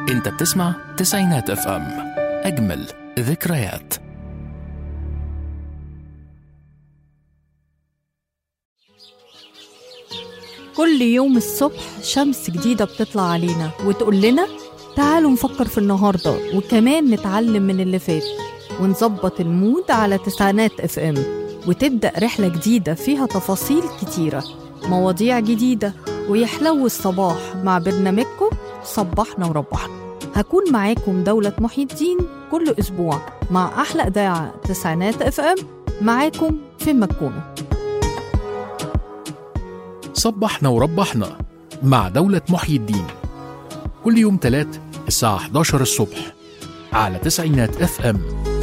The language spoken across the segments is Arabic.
انت بتسمع تسعينات اف ام، اجمل ذكريات. كل يوم الصبح شمس جديدة بتطلع علينا وتقول لنا تعالوا نفكر في النهاردة، وكمان نتعلم من اللي فات ونظبط المود على تسعينات اف ام، وتبدأ رحلة جديدة فيها تفاصيل كتيرة، مواضيع جديدة، ويحلو الصباح مع برنامجكم صبحنا وربحنا. هكون معاكم دولة محي الدين كل أسبوع مع أحلى إذاعة تسعينات اف ام، معاكم فين ما تكونوا. صبحنا وربحنا مع دولة محي الدين كل يوم تلات الساعة 11 الصبح على تسعينات اف ام.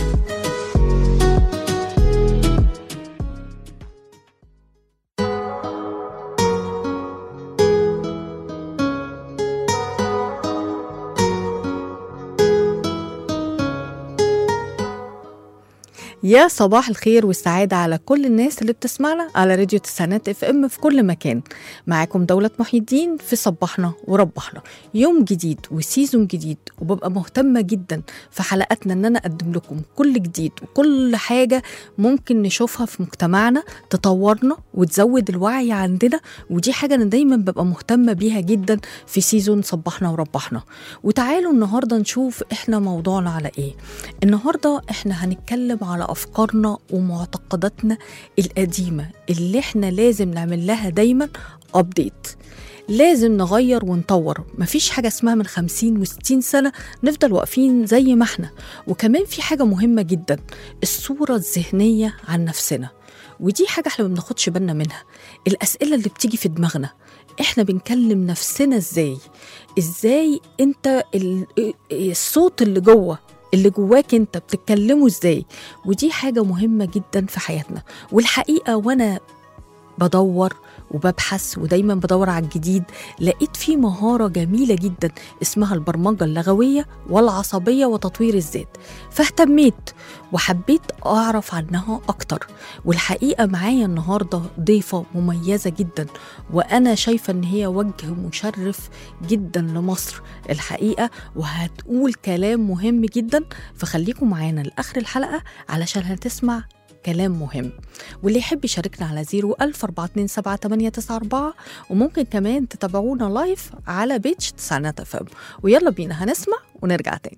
يا صباح الخير والسعادة على كل الناس اللي بتسمعنا على راديو تسعينات اف ام في كل مكان. معاكم دولة محي الدين في صبحنا وربحنا، يوم جديد وسيزون جديد، وببقى مهتمة جدا في حلقاتنا ان انا اقدم لكم كل جديد وكل حاجة ممكن نشوفها في مجتمعنا تطورنا وتزود الوعي عندنا، ودي حاجة انا دايما ببقى مهتمة بيها جدا في سيزون صبحنا وربحنا. وتعالوا النهاردة نشوف احنا موضوعنا على ايه. النهاردة احنا هنتكلم على أفكارنا ومعتقداتنا القديمة اللي احنا لازم نعمل لها دايما أبديت، لازم نغير ونطور. مفيش حاجة اسمها من 50 و60 سنة نفضل واقفين زي ما احنا. وكمان في حاجة مهمة جدا، الصورة الذهنية عن نفسنا، ودي حاجة احنا ما بناخدش بالنا منها. الأسئلة اللي بتيجي في دماغنا، احنا بنكلم نفسنا ازاي انت الصوت اللي جواك انت بتتكلمه ازاي، ودي حاجة مهمة جدا في حياتنا. والحقيقة وانا بدور وببحث ودايما بدور على الجديد، لقيت فيه مهارة جميلة جدا اسمها البرمجة اللغوية والعصبية وتطوير الذات، فاهتميت وحبيت أعرف عنها أكتر. والحقيقة معايا النهاردة ضيفة مميزة جدا، وأنا شايفة أن هي وجه مشرف جدا لمصر الحقيقة، وهتقول كلام مهم جدا، فخليكم معانا لآخر الحلقة علشان هتسمع كلام مهم. واللي يحب يشاركنا على 014278994، وممكن كمان تتابعونا لايف على بيج تسعينات اف ام. ويلا بينا هنسمع ونرجع تاني.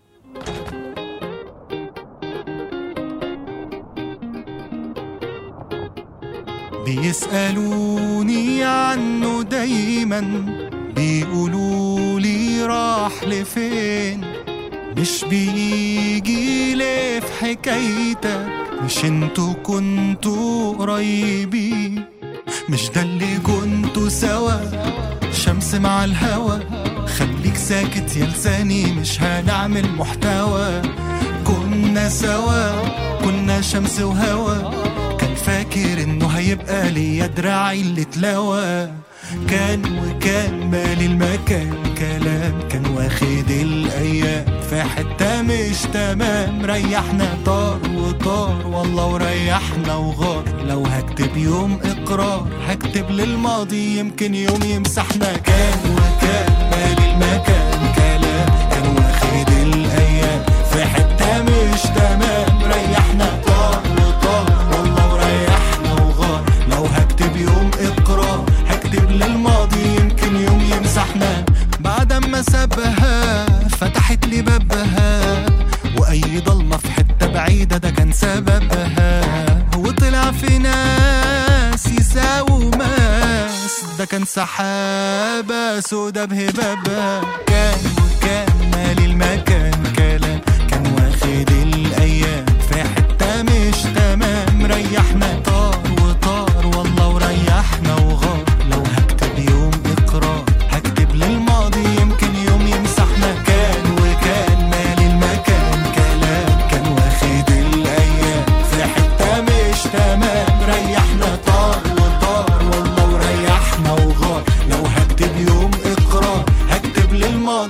بيسألوني عنه دايما، بيقولوا لي راح لفين، مش بيجي ليه في حكايتك، مش انتوا كنتوا قريبين، مش ده اللي كنتوا سوا، شمس مع الهوا، خليك ساكت يا لساني مش هنعمل محتوى، كنا سوا كنا شمس وهوا، كان فاكر انه هيبقى ليا دراعي اللي اتلوى، كان وكان مالي المكان كلام، كان واخد الايام في حتة مش تمام، ريحنا طار وطار والله وريحنا وغار، لو هكتب يوم اقرار هكتب للماضي يمكن يوم يمسحنا، كان وكان مالي المكان كلام، كان واخد الايام في حتة مش تمام، ريحنا طار وطار والله وريحنا وغار، لو هكتب يوم اقرار هكتب للماضي يمكن يوم يمسحنا، بعد ما سابها فتحت لي بابها، واي ضلمة في حتة بعيدة ده كان سببها، وطلع في ناس يساووا ماس، ده كان سحابة سودا بهبابها، كان وكان مالي المكان كلام، كان واخد الايام في حتة مش تمام، ريحنا طار وطار والله وريحنا وغار، لو هكتب يوم اقرار هكتب للماضي يمكن يوم يمسحنا، كان وكان مالي المكان كلام، كان واخد الايام في حتة مش تمام، ريحنا طار وطار والله وريحنا وغار، لو هكتب يوم اقرار هكتب للماضي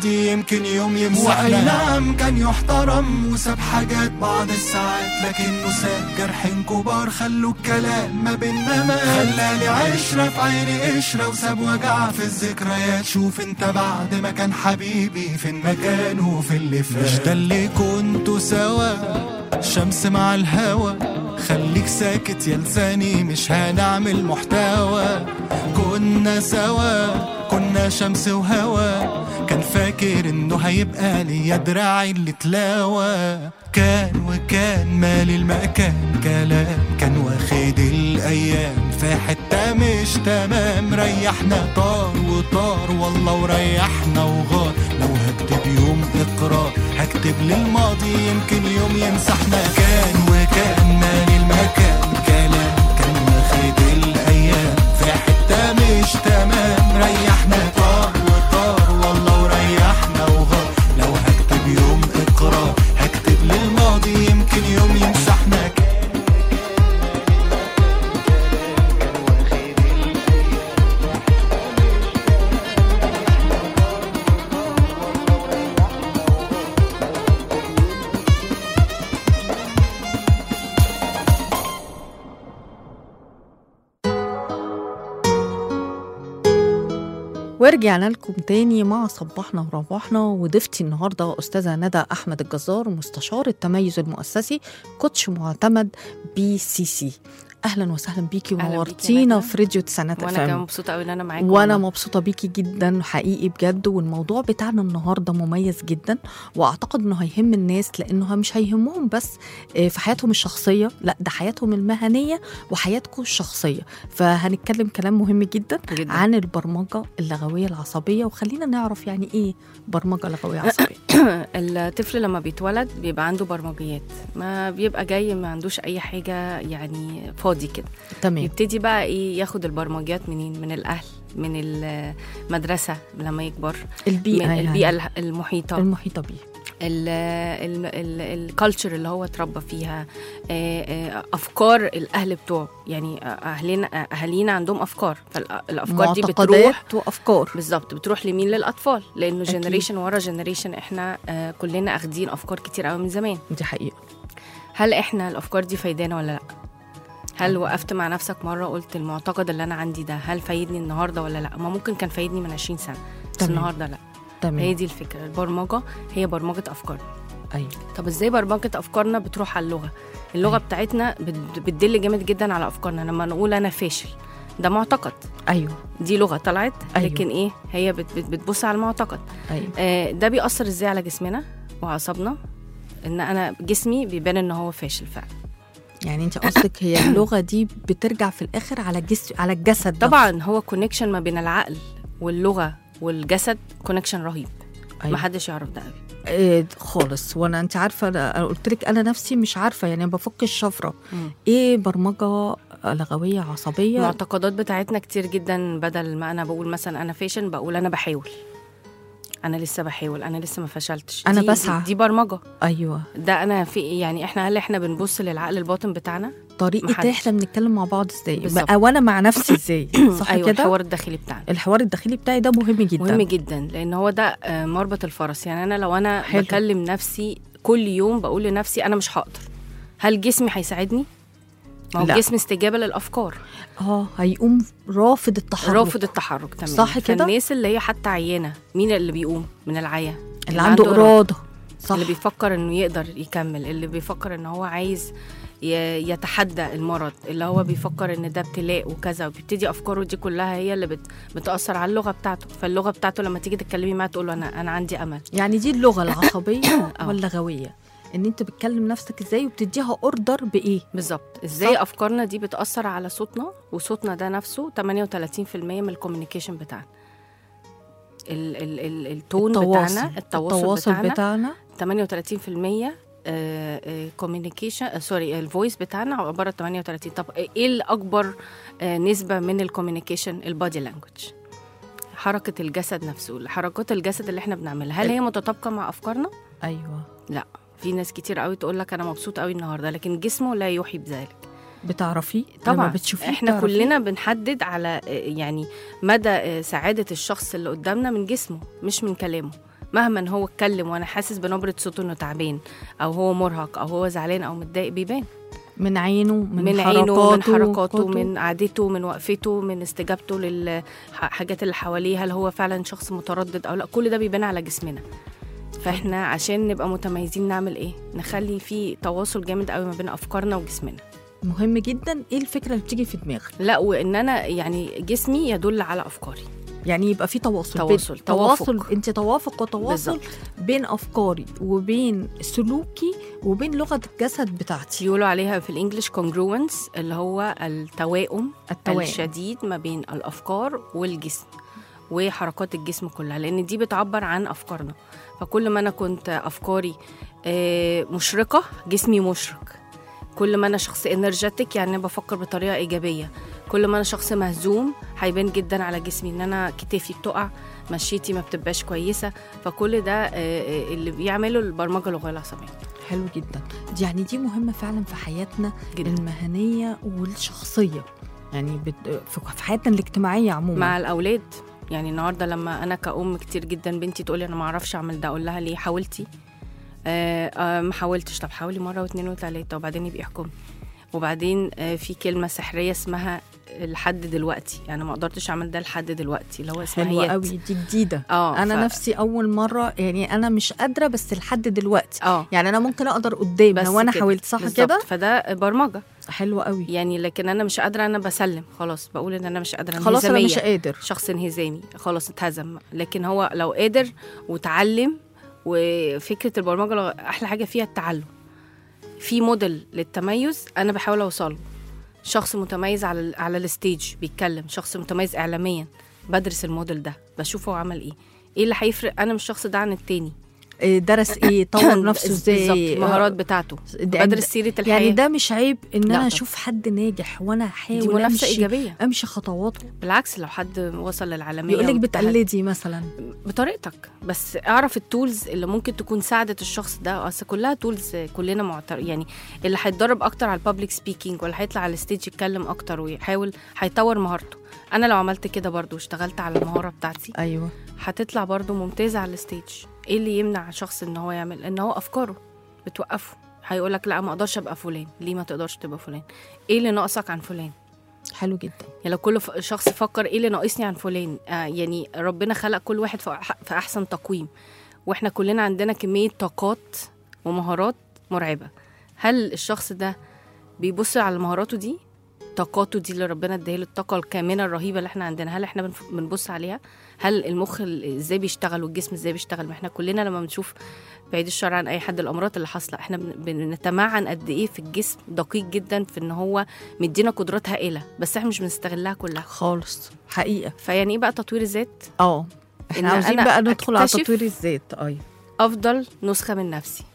يمكن يوم يمسحنا. وأي نعم كان يحترم وساب حاجات بعض الساعات، لكنه ساب جرحين كبار خلوا الكلام ما بينا مات. خلالي عشرة في عيني قشرة وساب وجع في الذكريات. شوف انت بعد ما كان حبيبي فين مكانه في اللي فات. مش ده اللي كنتوا سوا شمس مع الهوا، خليك ساكت يا لساني مش هنعمل محتوى. كنا سوا كنا شمس وهوا، كان فاكر انه هيبقى ليا دراعي اللي تلاوى. كان وكان مالي المكان كلام، كان واخد الايام في حتة مش تمام. ريحنا طار وطار والله وريحنا وغار. لو هكتب يوم اقرار هكتب للماضي يمكن يوم يمسحنا. كان وكان مالي المكان كلام، كان واخد الايام في حتة مش تمام. ريحنا طار وطار والله وريحنا وغار. لو هكتب يوم اقرار هكتب للماضي يمكن يوم يمسحنا. ورجعنا لكم تاني مع صباحنا ورباحنا، وضيفتي النهارده أستاذة ندى أحمد الجزار، مستشار التميز المؤسسي، كوتش معتمد BCC. اهلا وسهلا بيكي ونورتينا في راديو تسعينات وانا كمان مبسوطه قوي ان انا معاكم. وانا مبسوطه بيكي جدا حقيقي بجد. والموضوع بتاعنا النهارده مميز جدا، واعتقد انه هيهم الناس، لانه مش هيهمهم بس في حياتهم الشخصيه، لا ده حياتهم المهنيه وحياتكم الشخصيه. فهنتكلم كلام مهم جدا عن البرمجه اللغويه العصبيه، وخلينا نعرف يعني ايه برمجه لغويه عصبيه. الطفل لما بيتولد بيبقى عنده برمجيات، ما بيبقى جاي ما عندوش اي حاجه يعني فاضي كده. تمام. يبتدي بقى ايه ياخد البرمجيات منين؟ من الاهل، من المدرسه لما يكبر، البيئه، من البيئه المحيطه بيه، الكالتشر اللي هو اتربى فيها، افكار الاهل بتوعه. يعني اهالينا عندهم افكار، فالافكار دي بتروح وافكار بالظبط بتروح لمين؟ للاطفال، لانه جنريشن ورا جنريشن احنا كلنا اخدين افكار كتير قوي من زمان. دي حقيقه. هل احنا الافكار دي فايدانا ولا لا؟ هل وقفت مع نفسك مرة قلت المعتقد اللي أنا عندي ده هل فايدني النهاردة ولا لا؟ ما ممكن كان فايدني من 20 سنة بس النهاردة لا. تمام. هي دي الفكرة. البرمجة هي برمجة أفكارنا. أيوة. طب إزاي برمجة أفكارنا بتروح على اللغة؟ اللغة أيوة. بتاعتنا بتدل جامد جدا على أفكارنا. لما نقول أنا فاشل ده معتقد. أيوة. دي لغة طلعت. أيوة. لكن إيه هي بتبص على المعتقد. أيوة. ده بيأثر إزاي على جسمنا وعصبنا؟ إن أنا جسمي بيبان إن هو فاشل فعلا. يعني انت قصدك هي اللغه دي بترجع في الاخر على الجسد طبعا. هو كونكشن ما بين العقل واللغه والجسد، كونكشن رهيب. أيوة. ما حدش يعرف ده قوي خالص. وانا انت عارفه انا قلت لك انا نفسي مش عارفه، يعني بفك الشفره. ايه برمجه لغويه عصبيه؟ المعتقدات بتاعتنا كتير جدا. بدل ما انا بقول مثلا انا فاشل بقول انا بحاول، انا لسه بحاول، انا لسه ما فشلتش، انا بسعى. دي برمجه. ايوه. ده انا في يعني هل احنا بنبص للعقل الباطن بتاعنا؟ طريقه احنا بنتكلم مع بعض ازاي وانا مع نفسي ازاي؟ صح أيوة كده. الحوار الداخلي بتاعنا، الحوار الداخلي بتاعي ده مهم جدا، مهم جدا، لان هو ده مربط الفرس. يعني انا لو انا بكلم نفسي كل يوم بقول لنفسي انا مش هقدر، هل جسمي هيساعدني؟ ما هو الجسم استجابه للافكار. هيقوم رافض التحرك. تمام. صح كده. فالناس اللي هي حتى عيانه، مين اللي بيقوم من العيا؟ اللي عنده اراده. صح. اللي بيفكر انه يقدر يكمل، اللي بيفكر انه هو عايز يتحدى المرض، اللي هو بيفكر ان ده ابتلاء وكذا، وبيبتدي افكاره دي كلها هي اللي بتاثر على اللغه بتاعته. فاللغه بتاعته لما تيجي تتكلمي معاه تقول له انا عندي امل. يعني دي اللغه العصبيه واللغويه، ان انت بتكلم نفسك ازاي وبتديها اوردر بايه بالظبط. ازاي افكارنا دي بتاثر على صوتنا، وصوتنا ده نفسه 38% من الكوميونيكيشن بتاعنا. التون بتاعنا، التواصل بتاعنا 38% كوميونيكيشن الفويس بتاعنا عباره 38. طب ايه الاكبر نسبه من الكوميونيكيشن؟ البادي لانجوج، حركه الجسد نفسه، حركات الجسد اللي احنا بنعملها. هل هي متطابقه مع افكارنا؟ ايوه. لا. في ناس كتير قوي تقول لك انا مبسوط قوي النهارده، لكن جسمه لا يوحي بذلك. بتعرفيه طبعا. بتشوفيه احنا بتعرفيه. كلنا بنحدد على يعني مدى سعاده الشخص اللي قدامنا من جسمه مش من كلامه. مهما هو اتكلم وانا حاسس بنبره صوته انه تعبان او هو مرهق او هو زعلان او متضايق، بيبان من عينه، من حركاته، من قعدته، من وقفته، من استجابته للحاجات اللي حواليه، هل هو فعلا شخص متردد او لا. كل ده بيبان على جسمنا. فاحنا عشان نبقى متميزين نعمل ايه؟ نخلي في تواصل جامد قوي ما بين افكارنا وجسمنا. مهم جدا. ايه الفكره اللي بتيجي في دماغك؟ لا، وان انا يعني جسمي يدل على افكاري، يعني يبقى في تواصل، انت توافق وتواصل بالزبط. بين افكاري وبين سلوكي وبين لغه الجسد بتاعتي. يقولوا عليها في الانجليش congruence، اللي هو التوائم الشديد ما بين الافكار والجسم وحركات الجسم كلها، لان دي بتعبر عن افكارنا. فكل ما انا كنت افكاري مشرقه، جسمي مشرق. كل ما انا شخص انرجيتك، يعني انا بفكر بطريقه ايجابيه. كل ما انا شخص مهزوم هيبان جدا على جسمي ان انا كتافي بتقع، مشيتي ما بتبقاش كويسه. فكل ده اللي بيعمله البرمجه اللغويه العصبيه. حلو جدا. يعني دي مهمه فعلا في حياتنا جداً. المهنيه والشخصيه، يعني في حياتنا الاجتماعيه عموما مع الاولاد. يعني النهارده لما انا كأم كتير جدا بنتي تقولي انا ما اعرفش اعمل ده، اقول لها ليه؟ حاولتي؟ ما حاولتش. طب حاولي مره واثنين وثلاثه وبعدين يبقى يحكم. وبعدين في كلمه سحريه اسمها لحد دلوقتي، يعني ما قدرتش اعمل ده لحد دلوقتي، اللي هو اسمها حلوه قوي دي جديده. انا نفسي اول مره، يعني انا مش قادره بس لحد دلوقتي. يعني انا ممكن اقدر قدام لو انا حاولت، صح كده؟ فده برمجه حلوه قوي يعني. لكن انا مش قادره، انا بسلم خلاص، بقول ان انا مش قادره، خلاص انا مش قادر، شخص انهزامي خلاص اتهزم. لكن هو لو قادر وتعلم، وفكره البرمجه احلى حاجه فيها التعلم. في موديل للتميز انا بحاول اوصله، شخص متميز على الستيج بيتكلم، شخص متميز اعلاميا، بدرس الموديل ده، بشوفه هو عمل ايه اللي هيفرق انا من الشخص ده عن التاني، درس ايه، طور نفسه ازاي، المهارات بتاعته، بدرس سيره الحياه. يعني ده مش عيب ان انا اشوف حد ناجح وانا احاول امشي خطواته. بالعكس، لو حد وصل للعالميه يقولك بتقلدي مثلا بطريقتك، بس اعرف التولز اللي ممكن تكون ساعدت الشخص ده. اصل كلها تولز، كلنا يعني اللي هيتدرب اكتر على البابليك سبيكينج ولا هيطلع على الستيج يتكلم اكتر ويحاول هيطور مهارته. انا لو عملت كده برضو واشتغلت على المهاره بتاعتي، ايوه، هتطلع برضو ممتازه على الستيج. ايه اللي يمنع شخص ان هو يعمل؟ ان هو افكاره بتوقفه. هيقولك لا ما اقدرش ابقى فلان. ليه ما تقدرش تبقى فلان؟ ايه اللي ناقصك عن فلان؟ حلو جدا. يعني لو كل شخص فكر ايه اللي ناقصني عن فلان، يعني ربنا خلق كل واحد في احسن تقويم، واحنا كلنا عندنا كميه طاقات ومهارات مرعبه. هل الشخص ده بيبص على مهاراته دي، طاقاته دي اللي ربنا اداها له، الطاقه الكامنه الرهيبه اللي احنا عندنا، هل احنا بنبص عليها؟ هل المخ ازاي بيشتغل والجسم ازاي بيشتغل؟ ما احنا كلنا لما بنشوف، بعيد الشر عن اي حد، الامراض اللي حاصله، احنا بنتمعن قد ايه في الجسم، دقيق جدا في ان هو مدينا قدرات هائله، بس احنا مش بنستغلها كلها خالص حقيقه. فيعني ايه بقى تطوير الذات؟ احنا عاوزين بقى ندخل على تطوير الذات. افضل نسخه من نفسي،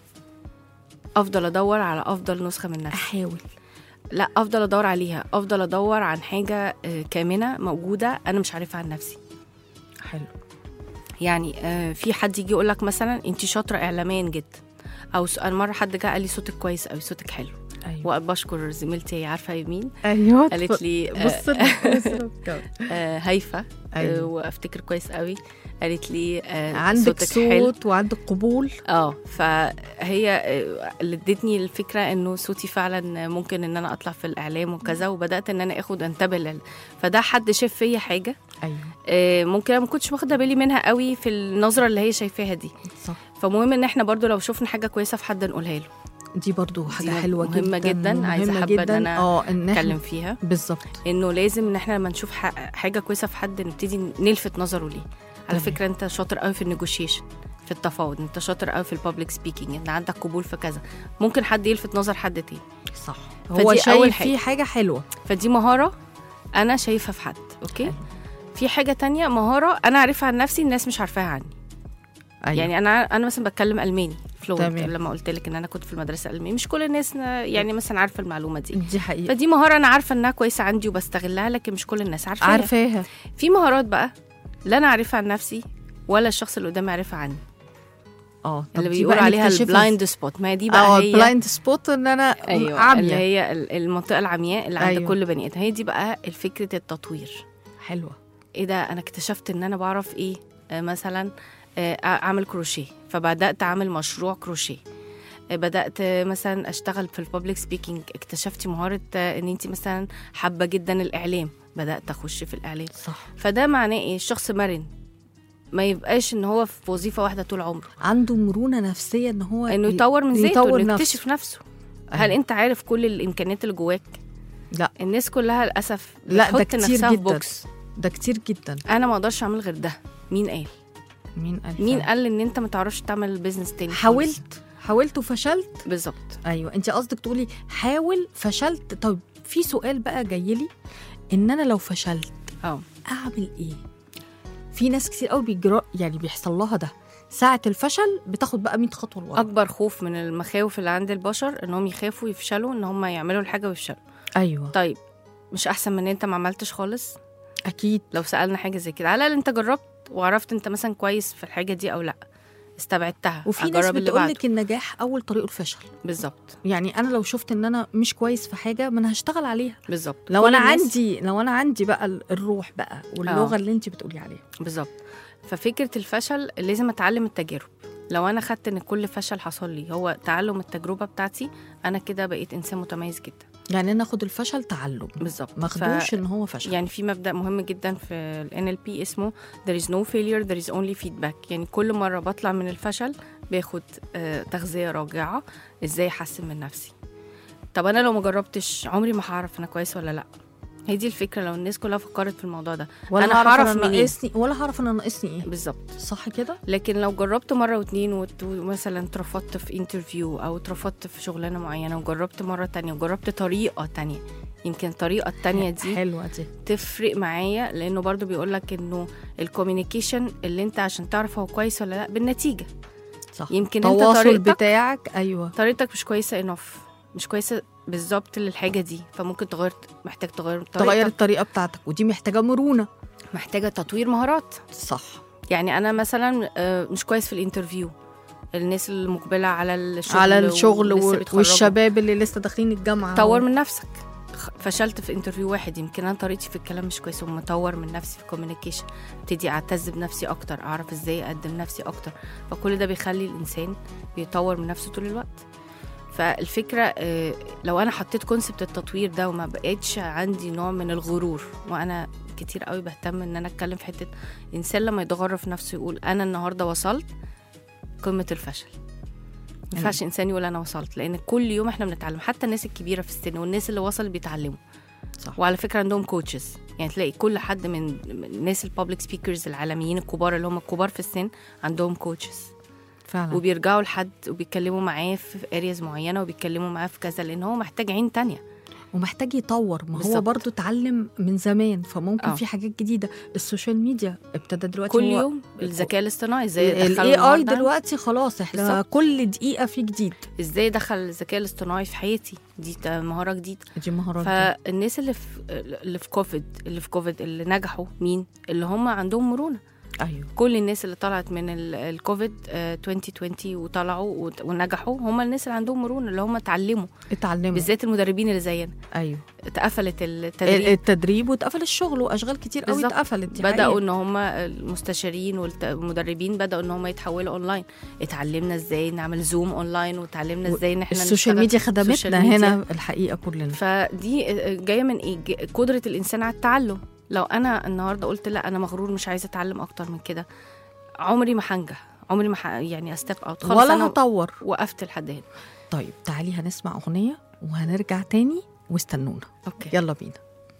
افضل ادور على افضل نسخه من نفسي، احاول، لا افضل ادور عليها، افضل ادور عن حاجه كامنه موجوده انا مش عارفها عن نفسي. حلو. يعني في حد يجي يقول لك مثلا انت شاطره اعلاميا جدا، او مره حد جه قال لي صوتك كويس قوي، صوتك حلو. أيوة. وبشكر زميلتي، عارفه يمين، ايوه، قالت لي هايفه. أيوة. وافتكر كويس قوي، قالت لي عندك صوت وعندك قبول. فهي اللي ادتني الفكره انه صوتي فعلا ممكن ان انا اطلع في الاعلام وكذا، وبدات ان انا انتبه فده حد شاف فيا حاجه. ايوه. ممكن انا ما كنتش واخده بالي منها قوي في النظره اللي هي شايفاها دي. صح. فمهم ان احنا برضو لو شفنا حاجه كويسه في حد نقولها له. دي برضو حاجه حلوه جدا، مهمه جدا، عايزه حابه ان انا اتكلم فيها. بالظبط، انه لازم ان احنا لما نشوف حاجه كويسه في حد نبتدي نلفت نظره ليه. على فكره انت شاطر قوي في النيجوشيشن، في التفاوض، انت شاطر قوي في البابليك سبيكينج، انت عندك قبول في كذا، ممكن حد يلفت نظر حد تاني. صح، هو شايف فيه حاجه حلوه، فدي مهاره انا شايفها في حد. اوكي. في حاجه تانية، مهاره انا عارفها عن نفسي الناس مش عارفاها عني. أيوة. يعني انا مثلا بتكلم الماني فلوينت، لما قلت لك ان انا كنت في المدرسه الالمانيه، مش كل الناس يعني مثلا عارفه المعلومه دي حقيقه. فدي مهاره انا عارفه انها كويسه عندي وبستغلها، لكن مش كل الناس عارفاها. في مهارات بقى لا انا عارفها عن نفسي ولا الشخص اللي قدامي عارفها عني. اللي بيقولوا عليها البلايند سبوت. ما دي بقى هي البلايند سبوت، ان انا عاميه، اللي هي المنطقه العمياء اللي عند كل بني ادم. هي دي بقى فكره التطوير. حلوه. ايه ده، انا اكتشفت ان انا بعرف ايه مثلا اعمل كروشيه، فبدات اعمل مشروع كروشيه. بدات مثلا اشتغل في البابليك سبيكينج، اكتشفتي مهاره ان انت مثلا حابه جدا الاعلام، بدات اخش في الاعلام. صح. فده معناه ايه؟ الشخص مرن، ما يبقاش ان هو في وظيفه واحده طول عمره، عنده مرونه نفسيه ان هو انه يطور من ذاته، انه يكتشف نفسه. أيوة. هل انت عارف كل الامكانيات اللي جواك؟ لا. الناس كلها للاسف لا، ده بتحط كتير نفسها في جدا، بوكس. ده كتير جدا. انا ما اقدرش اعمل غير ده. مين قال؟ مين قال ان انت ما تعرفش تعمل بيزنس تاني؟ حاولت وفشلت. بالظبط. ايوه، انت قصدك تقولي حاول فشلت. طيب في سؤال بقى جايلي، ان انا لو فشلت اعمل ايه؟ في ناس كتير قوي يعني بيحصل لها ده ساعة الفشل، بتاخد بقى 100 خطوة لورا. اكبر خوف من المخاوف اللي عند البشر انهم يخافوا يفشلوا، ان هم يعملوا الحاجة ويفشلوا. ايوه. طيب مش احسن من ان انت ما عملتش خالص؟ اكيد. لو سألنا حاجة زي كده، على الاقل انت جربت وعرفت انت مثلا كويس في الحاجة دي او لا، استبعدتها. وفي ناس بتقولك النجاح اول طريقه الفشل. بالظبط. يعني انا لو شفت ان انا مش كويس في حاجه، ما انا هشتغل عليها. بالظبط. لو انا عندي بقى الروح بقى واللغه اللي انت بتقولي عليها. بالظبط. ففكره الفشل لازم اتعلم التجارب. لو انا خدت ان كل فشل حصل لي هو تعلم التجربه بتاعتي، انا كده بقيت انسان متميز جدا. يعني انا اخد الفشل تعلم. بالظبط. ما اخدوش ان هو فشل. يعني في مبدأ مهم جدا في ال NLP اسمه there is no failure there is only feedback. يعني كل مرة بطلع من الفشل باخد تغذية راجعة ازاي احسن من نفسي. طب انا لو ما جربتش عمري ما هعرف انا كويس ولا لا. هي دي الفكرة. لو الناس كلها فكرت في الموضوع ده، انا هعرف ناقصني ولا هعرف انا ناقصني ايه. بالظبط. صح كده. لكن لو جربت مرة واتنين ومثلا اترفضت في انترفيو او اترفضت في شغلانة معينة، وجربت مرة تانية وجربت طريقة تانية، يمكن الطريقة التانية دي حلوة دي تفرق معايا. لانه برضو بيقولك انه الكوميونيكيشن اللي انت عشان تعرف هو كويس ولا لا بالنتيجة. صح. يمكن انت طريقتك بتاعك ايوه طريقتك مش كويسة انف، مش كويسة بالظبط للحاجة دي، فممكن محتاج تغير الطريقة بتاعتك، ودي محتاجة مرونة، محتاجة تطوير مهارات. صح. يعني أنا مثلا مش كويس في الانترفيو، الناس اللي مقبلة على الشغل والشباب اللي لسه داخلين الجامعة، طور من نفسك. فشلت في انترفيو واحد، يمكن أنا طريقتي في الكلام مش كويسة، ومطور من نفسي في كوميونيكيشن، ابتدي أعتز بنفسي أكتر، أعرف إزاي أقدم نفسي أكتر. فكل ده بيخلي الإنسان بيطور من نفسه طول الوقت. فالفكرة لو أنا حطيت كونسبت التطوير ده وما بقيتش عندي نوع من الغرور، وأنا كتير قوي بهتم إن أنا أتكلم في حتة إنسان لما يتغر في نفسه يقول أنا النهاردة وصلت قمة الفشل. ما ينفعش إنسان يقول أنا وصلت، لأن كل يوم إحنا بنتعلم. حتى الناس الكبيرة في السن والناس اللي وصل بيتعلموا. صح. وعلى فكرة عندهم كوتشز، يعني تلاقي كل حد من الناس البابليك سبيكرز العالميين الكبار اللي هم الكبار في السن عندهم كوتشز فعلا. وبيرجعوا لحد وبيتكلموا معاه في ارياز معينه، وبيتكلموا معاه في كذا، لان هو محتاج عين تانية ومحتاج يطور. ما بالزبط. هو برضو اتعلم من زمان، فممكن في حاجات جديده. السوشيال ميديا ابتدى دلوقتي كل يوم، الذكاء الاصطناعي ازاي دخل AI دلوقتي خلاص احنا بالزبط. كل دقيقه في جديد. ازاي دخل الذكاء الاصطناعي في حياتي؟ دي مهاره جديده. دي مهارات. فالناس اللي في كوفيد اللي نجحوا مين؟ اللي هم عندهم مرونه. أيوه. كل الناس اللي طلعت من الكوفيد 2020 وطلعوا ونجحوا هم الناس اللي عندهم مرونه، اللي هم اتعلموا بالذات المدربين اللي زينا. ايوه. اتقفلت التدريب واتقفل الشغل، واشغال كتير قوي اتقفلت. بداوا ان هم المستشارين والمدربين بداوا ان هم يتحولوا اونلاين. اتعلمنا ازاي نعمل زوم اونلاين، وتعلمنا ازاي ان احنا السوشيال ميديا خدمتنا هنا الحقيقه كلنا. فدي جايه من ايه؟ قدره الانسان على التعلم. لو أنا النهاردة قلت لا أنا مغرور مش عايزة أتعلم أكتر من كده، عمري ما هنجح، عمري ما يعني أستيب أوت ولا هطور. وقفت لحد هنا. طيب تعالي هنسمع أغنية وهنرجع تاني واستنونا. أوكي. يلا بينا.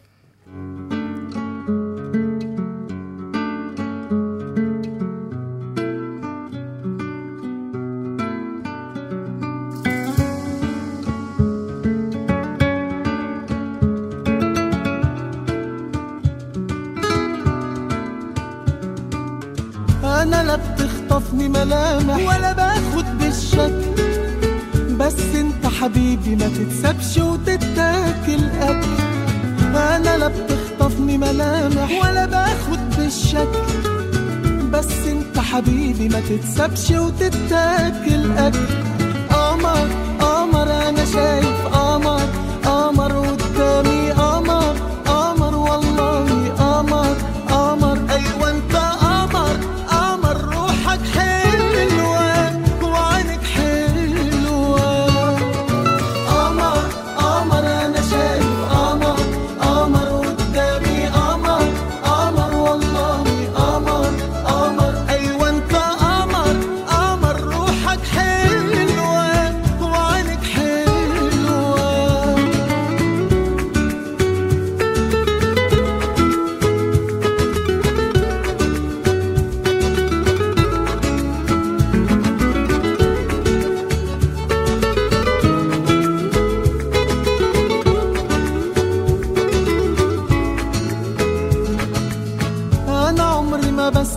أنا لا بتخطفني ملامح ولا باخد بالشكل، بس انت حبيبي ما تتسابش وتتاكل أكل. أنا لا بتخطفني ملامح ولا باخد بالشكل، بس انت حبيبي ما تتسابش وتتاكل أكل. قمر قمر أنا شايف قمر قمر قدامي، قمر قمر والله قمر قمر. أيوة انت قمر قمر، روحك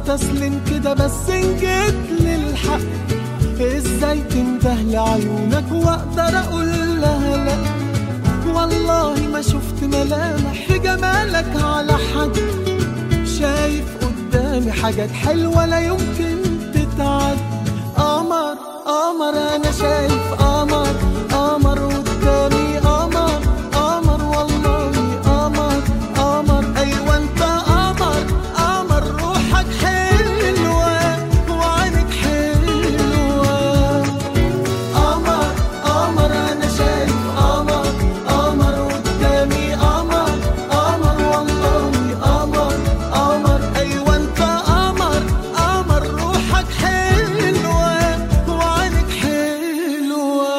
بستسلم كده، بس إن جيت للحق ازاي تنده لعيونك واقدر اقول لها لا؟ والله ما شفت ملامح في جمالك على حد، شايف قدامي حاجات حلوة لا يمكن تتعد. قمر قمر انا شايف قمر، قمر قدامي قمر، قمر والله قمر، قمر ايوه انت قمر، قمر روحك حلوة وعينك حلوة. قمر قمر انا شايف قمر، قمر قدامي قمر، قمر والله قمر، قمر ايوه انت قمر، قمر روحك حلوة وعينك حلوة.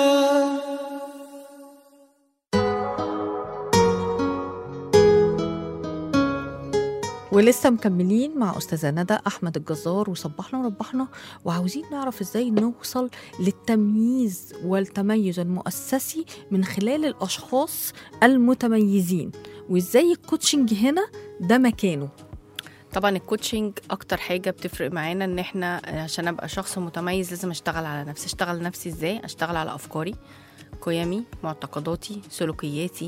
ولسه مكملين مع أستاذة ندى أحمد الجزار وصبحنا وربحنا، وعاوزين نعرف إزاي نوصل للتمييز والتميز المؤسسي من خلال الأشخاص المتميزين، وإزاي الكوتشنج هنا ده مكانه. طبعا الكوتشنج اكتر حاجه بتفرق معانا ان احنا عشان ابقى شخص متميز لازم اشتغل على نفسي. اشتغل نفسي ازاي؟ اشتغل على افكاري، قيمي، معتقداتي، سلوكياتي،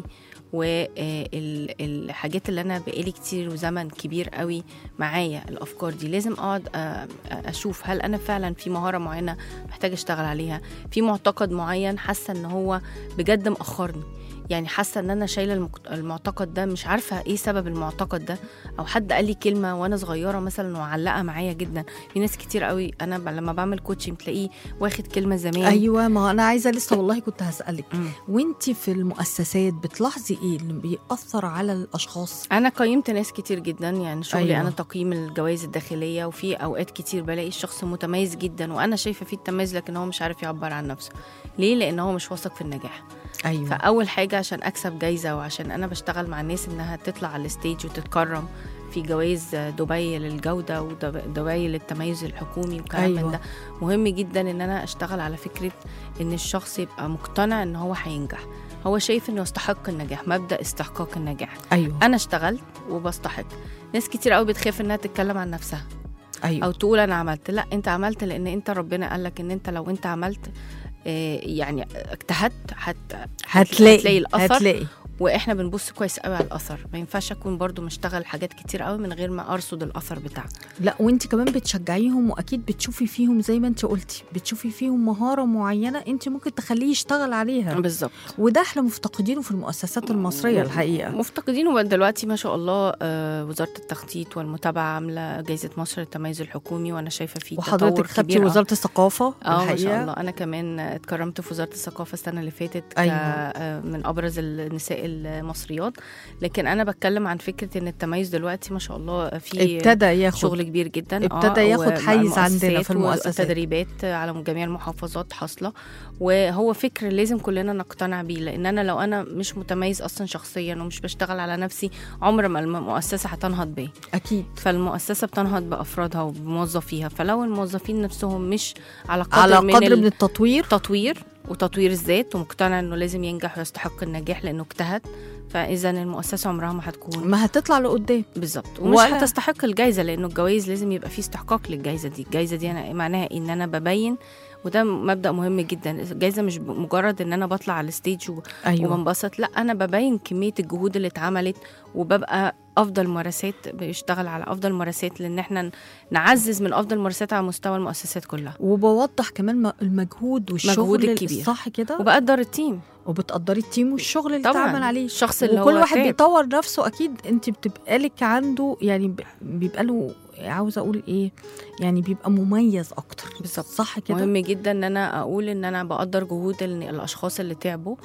والحاجات اللي انا بقالي كتير وزمن كبير قوي معايا. الافكار دي لازم اقعد اشوف هل انا فعلا في مهاره معينه محتاج اشتغل عليها، في معتقد معين حاسه ان هو بجد مأخرني، يعني حاسه ان انا شايله المعتقد ده، مش عارفه ايه سبب المعتقد ده، او حد قال لي كلمه وانا صغيره مثلا وعلقه معايا جدا. في ناس كتير قوي انا لما بعمل كوتشنج تلاقيه واخد كلمه زمان. ايوه، ما انا عايزه لسه والله كنت هسالك، وانتي في المؤسسات بتلاحظي ايه اللي بيأثر على الاشخاص؟ انا قيمت ناس كتير جدا، يعني شغلي أيوة. انا تقييم الجوائز الداخليه، وفي اوقات كتير بلاقي الشخص متميز جدا وانا شايفه فيه التميز لكن هو مش عارف يعبر عن نفسه. ليه؟ لان هو مش واثق في النجاح. أيوة. فاول حاجه عشان اكسب جايزه، وعشان انا بشتغل مع الناس انها تطلع على الستيج وتتكرم في جوائز دبي للجوده ودبي للتميز الحكومي وكلام أيوة. من ده، مهم جدا ان انا اشتغل على فكره ان الشخص يبقى مقتنع ان هو هينجح، هو شايف انه يستحق النجاح، مبدأ استحقاق النجاح. أيوة. انا اشتغلت وبستحق. ناس كتير قوي بتخاف انها تتكلم عن نفسها. أيوة. او تقول انا عملت. لا، انت عملت لان انت ربنا قالك ان انت لو انت عملت يعني اجتهدت هتلاقي الاثر. هتلاقي. واحنا بنبص كويس قوي على الاثر، ما ينفعش اكون برضو مشتغل حاجات كتير قوي من غير ما ارصد الاثر بتاعه. لا، وانت كمان بتشجعيهم، واكيد بتشوفي فيهم زي ما انت قلتي، بتشوفي فيهم مهاره معينه انت ممكن تخليه يشتغل عليها. بالظبط. وده احنا مفتقدينه في المؤسسات المصريه الحقيقه، مفتقدينه دلوقتي ما شاء الله. وزاره التخطيط والمتابعه عامله جائزه مصر للتميز الحكومي، وانا شايفه فيه تطور كبير. وحضرتك خدتي وزاره الثقافه الحقيقه. ما شاء الله. انا كمان اتكرمت في وزاره الثقافه السنه اللي فاتت. أيوة. من ابرز النساء المصريات. لكن انا بتكلم عن فكره ان التميز دلوقتي ما شاء الله في ابتدى ياخد شغل كبير جدا، ابتدى ياخد حيز عندنا في المؤسسات. تدريبات على جميع المحافظات حاصله، وهو فكر لازم كلنا نقتنع بيه. لان انا لو انا مش متميز اصلا شخصيا ومش بشتغل على نفسي، عمر ما المؤسسه هتنهض بيا. اكيد. فالمؤسسه بتنهض بافرادها وبموظفيها، فلو الموظفين نفسهم مش على قدر من التطوير وتطوير الذات، ومقتنع انه لازم ينجح ويستحق النجاح لانه اجتهد، فاذا المؤسسه عمرها ما هتطلع لقدام. بالظبط. ومش هتستحق الجائزه، لانه الجوائز لازم يبقى فيه استحقاق للجائزه دي. الجائزه دي أنا معناها ان انا ببين، وده مبدأ مهم جدا. الجائزه مش مجرد ان انا بطلع على الستيج أيوة. وبنبسط، لا، انا ببين كميه الجهود اللي اتعملت، وببقى افضل ممارسات، بيشتغل على افضل ممارسات، لان احنا نعزز من افضل ممارسات على مستوى المؤسسات كلها. وبوضح كمان المجهود والشغل الكبير، صح كده، وبقدر التيم، وبتقدري التيم والشغل اللي اتعمل عليه. الشخص اللي وكل هو واحد بيطور نفسه. اكيد انت بتبقى لك عنده، يعني بيبقى له، عاوزه اقول ايه، يعني بيبقى مميز اكتر. بالظبط. صح كده. مهم جدا ان انا اقول ان انا بقدر جهود الاشخاص اللي تعبوا،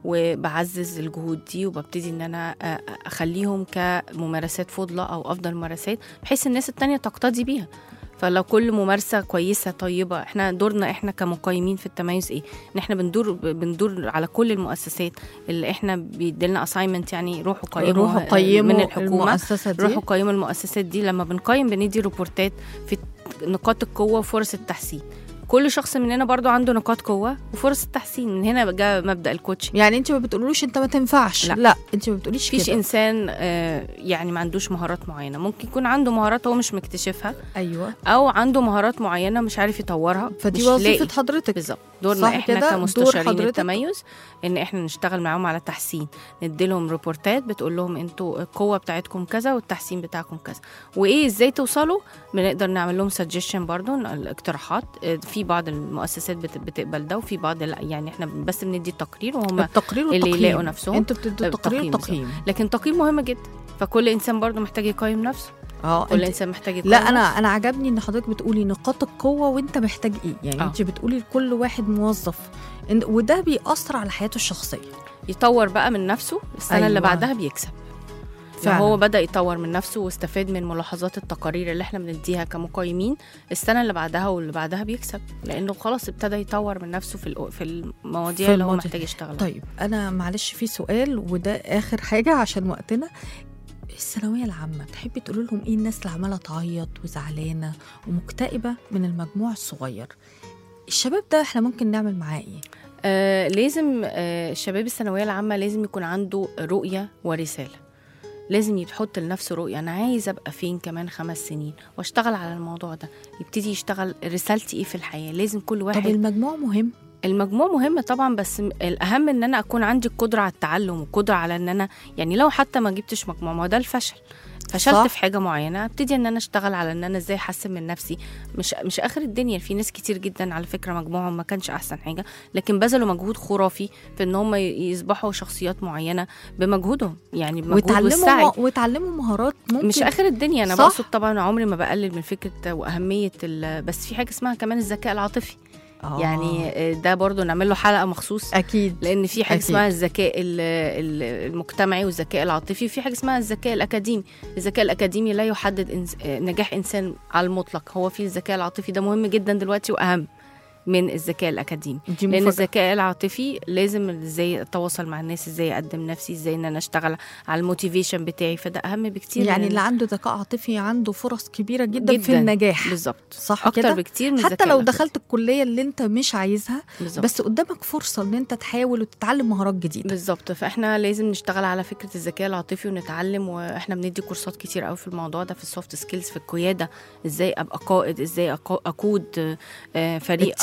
وبعزز الجهود دي، وببتدي ان انا اخليهم كممارسات فضلة او افضل ممارسات، بحيث الناس التانية تقتدي بيها. فلو كل ممارسة كويسة طيبة، احنا دورنا احنا كمقيمين في التميز ايه؟ ان احنا بندور على كل المؤسسات اللي احنا بيدلنا assignment، يعني روحوا قيموا من الحكومة، روحوا قيموا المؤسسات دي. لما بنقيم بندي روبورتات في نقاط القوة وفرص التحسين. كل شخص مننا برضو عنده نقاط قوه وفرص التحسين. من هنا جاء مبدا الكوتشنج. يعني انت ما بتقولوش انت ما تنفعش، لا انت ما بتقوليش كده. فيش انسان يعني ما عندوش مهارات معينه، ممكن يكون عنده مهارات هو مش مكتشفها، ايوه، او عنده مهارات معينه مش عارف يطورها، فدي وظيفه حضرتك. بالظبط، دورنا احنا كمستشارين التميز ان احنا نشتغل معاهم على تحسين، نديلهم ريبورتات بتقول لهم انتوا القوه بتاعتكم كذا والتحسين بتاعكم كذا، وايه ازاي توصلوا. بنقدر نعمل لهم سجيشن برضو، الاقتراحات. في بعض المؤسسات بتقبل ده، وفي بعض لا. يعني احنا بس بندي التقرير وهم التقرير اللي يلاقوا نفسهم. انتوا بتدوا التقرير والتقييم، لكن التقييم مهم جدا، فكل انسان برضو محتاج يقيم نفسه. كل انسان محتاج يقيم. لا انا عجبني ان حضرتك بتقولي نقاط القوه وانت محتاج ايه. يعني انت بتقولي لكل واحد موظف وده بيأثر على حياته الشخصيه، يطور بقى من نفسه. السنه اللي بعدها بيكسب. فهو بدأ يطور من نفسه واستفاد من ملاحظات التقارير اللي احنا بنديها كمقيمين. السنة اللي بعدها واللي بعدها بيكسب، لأنه خلاص ابتدى يطور من نفسه في المواضيع اللي هو محتاج يشتغل. طيب أنا معلش في سؤال وده آخر حاجة عشان وقتنا. الثانوية العامة تحبي تقول لهم إيه الناس اللي عمالة تعيط وزعلانة ومكتئبة من المجموع الصغير؟ الشباب ده احنا ممكن نعمل معاه إيه؟ لازم الشباب الثانوية العامة لازم يكون عنده رؤية ورسالة. لازم يحط لنفسه رؤية، أنا عايز أبقى فين كمان 5 سنين واشتغل على الموضوع ده. يبتدي يشتغل رسالتي إيه في الحياة. لازم كل واحد. طب المجموع مهم؟ المجموع مهم طبعا، بس الأهم إن أنا أكون عندي القدرة على التعلم وقدرة على إن أنا يعني لو حتى ما جبتش مجموع، ما ده الفشل. فشلت صح. في حاجه معينه ابتدي ان انا اشتغل على ان انا ازاي احسن من نفسي. مش اخر الدنيا. في ناس كتير جدا على فكره مجموعهم ما كانش احسن حاجه، لكن بذلوا مجهود خرافي في ان هم يصبحوا شخصيات معينه بمجهودهم، يعني بمجهود والسعي، وتعلموا مهارات ممكن. مش اخر الدنيا. انا بقصد طبعا عمري ما بقلل من فكره واهميه بس في حاجه اسمها كمان الذكاء العاطفي. يعني ده برضو نعمل له حلقة مخصوص أكيد، لأن في حاجة اسمها الذكاء المجتمعي والذكاء العاطفي، في حاجة اسمها الذكاء الأكاديمي. الذكاء الأكاديمي لا يحدد نجاح إنسان على المطلق، هو في الذكاء العاطفي ده مهم جدا دلوقتي وأهم من الذكاء الأكاديمي، لأن الذكاء العاطفي لازم ازاي اتواصل مع الناس، ازاي اقدم نفسي، ازاي ان انا اشتغل على الموتيفيشن بتاعي، فده اهم بكتير. يعني اللي عنده ذكاء عاطفي عنده فرص كبيرة جدا في النجاح. بالظبط، صح اكتر كده؟ بكتير من حتى لو دخلت الكلية اللي انت مش عايزها بالزبط. بس قدامك فرصة ان انت تحاول وتتعلم مهارات جديدة. بالظبط. فاحنا لازم نشتغل على فكرة الذكاء العاطفي ونتعلم، واحنا بندي كورسات كتير قوي في الموضوع ده، في السوفت سكيلز، في القيادة، ازاي ابقى قائد، ازاي اقود فريق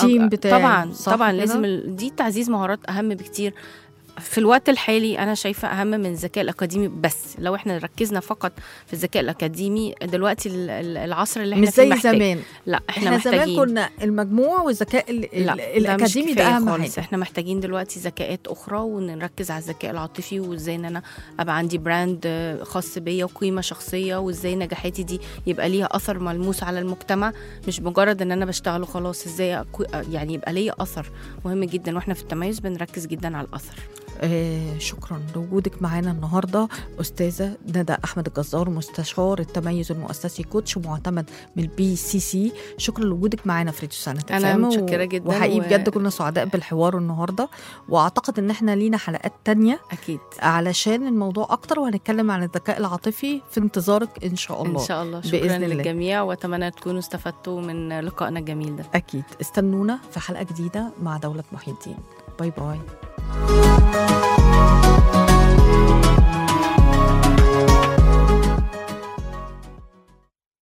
طبعا لازم دي تعزيز مهارات اهم بكتير في الوقت الحالي. انا شايفه اهم من الذكاء الاكاديمي. بس لو احنا ركزنا فقط في الذكاء الاكاديمي دلوقتي العصر اللي احنا فيه محتاج. زمان لا احنا محتاجين. زمان كنا المجموع والذكاء الاكاديمي ده اهم حاجه. احنا محتاجين دلوقتي ذكاءات اخرى، ونركز على الذكاء العاطفي، وازاي ان انا ابقى عندي براند خاص بيا وقيمه شخصيه، وازاي نجاحاتي دي يبقى ليها اثر ملموس على المجتمع، مش مجرد ان انا بشتغل وخلاص. ازاي يعني يبقى ليا اثر مهم جدا، واحنا في التميز بنركز جدا على الاثر. شكرا لوجودك معانا النهارده أستاذة ندى أحمد الجزار، مستشار التميز المؤسسي، كوتش معتمد من الBCC. شكرا لوجودك معانا في راديو تسعينات. أنا متشكرة جدا، وحقيقي بجد كنا سعداء بالحوار النهارده، وأعتقد إن احنا لينا حلقات تانية أكيد علشان الموضوع أكتر، وهنتكلم عن الذكاء العاطفي في انتظارك إن شاء الله. إن شاء الله. شكرا للجميع، وأتمنى تكونوا استفدتوا من لقائنا الجميل ده. أكيد. استنونا في حلقة جديدة مع دولة محي الدين. باي باي.